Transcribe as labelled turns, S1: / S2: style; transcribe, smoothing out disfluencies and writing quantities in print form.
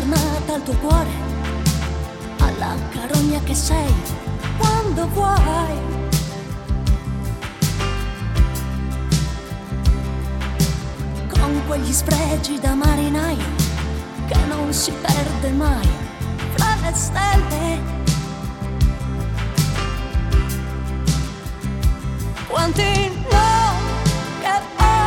S1: giornata al tuo cuore, alla carogna che sei quando vuoi. Con quegli sfregi da marinaio che non si perde mai fra le stelle.